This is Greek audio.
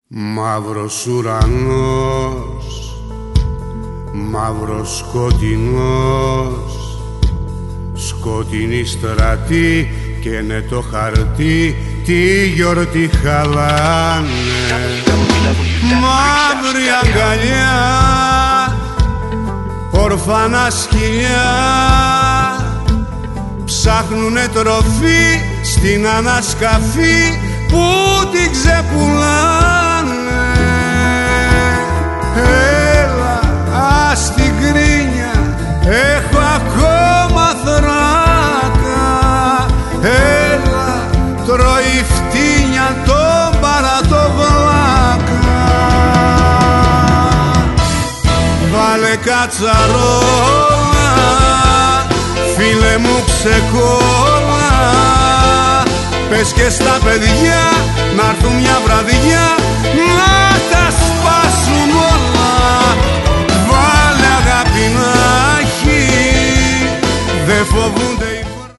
Μαύρος ουρανός, μαύρος σκοτεινός, σκοτεινή στρατή και ναι το χαρτί τη γιορτή χαλάνε. Μαύρη αγκαλιά, ορφανά σκυλιά, ψάχνουνε τροφή στην ανασκαφή που την ξεπουλάνε. Έλα ας την κρίνια, έχω ακόμα θράκα. Έλα τρώει φτύνια τον παρατοβλάκα. Βάλε κατσαρόλα, φίλε μου ξεκόλα. Πες και στα παιδιά να έρθουν μια βραδιά